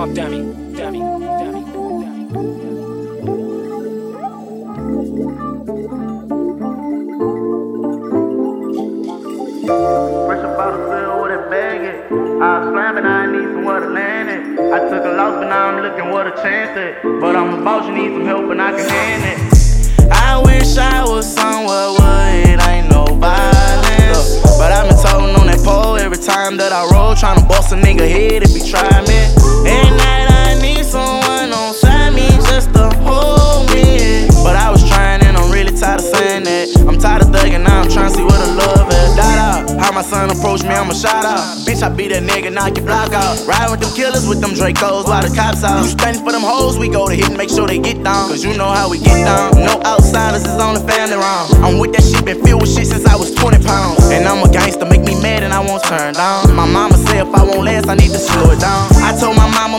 Dog dummy, dummy, dummy, Fresh about the field with a bag it. I was slamming, I need somewhere to land it. I took a loss, but now I'm looking what a chance at. But I'm a boss, you need some help and I can hand it. I wish I was somewhere where it ain't no violence. But I've been toting on that pole every time that I roll, tryna bust a nigga head if he try me. At night I need someone on side me just to hold me. But I was trying and I'm really tired of saying that. I'm tired of thugging, now I'm trying to see where the love is. How my son approach me, I'ma shout out. Bitch, I be that nigga, knock your block out. Riding with them killers, with them Dracos, while the cops out. You standing for them hoes, we go to hit and make sure they get down. Cause you know how we get down. No outsiders, it's on the family round. I'm with that shit, been filled with shit since I was 20 pounds. And I'm a gangster, make me mad and I won't turn down. My mama said if I won't last, I need to slow it down. I told my mama